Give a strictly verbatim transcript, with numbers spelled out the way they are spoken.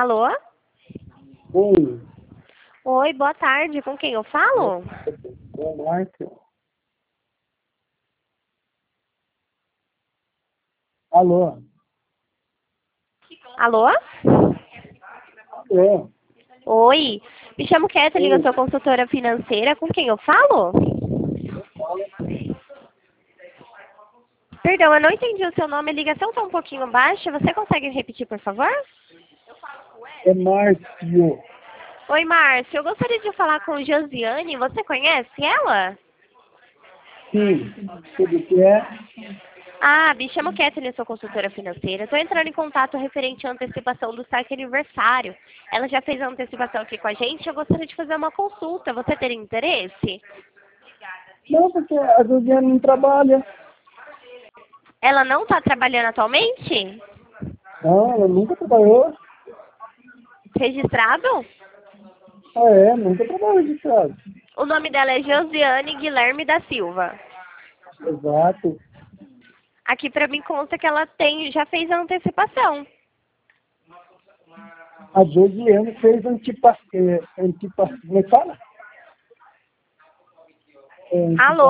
Alô? Oi, Oi, boa tarde. Com quem eu falo? é o Márcio. Alô? Alô? É, Oi. Me chamo Kathleen, eu oi, sou consultora financeira. Com quem eu falo? Perdão, eu não entendi o seu nome. A ligação está um pouquinho baixa. Você consegue repetir, por favor? é Márcio. Oi, Márcio. Eu gostaria de falar com Josiane. Você conhece ela? Sim, tudo que é? Ah, me chamo Kathleen, eu sou consultora financeira. Estou entrando em contato referente à antecipação do saque aniversário. Ela já fez a antecipação aqui com a gente. Eu gostaria de fazer uma consulta. Você teria interesse? Não, porque a Josiane não trabalha. Ela não está trabalhando atualmente? Não, ela nunca trabalhou. Registrado? Ah, é, nunca trabalhou registrado. O nome dela é Josiane Guilherme da Silva. Exato. Aqui para mim consta que ela tem, já fez a antecipação. A Josiane fez antipa... É, antipa... Como é que fala? É, Alô?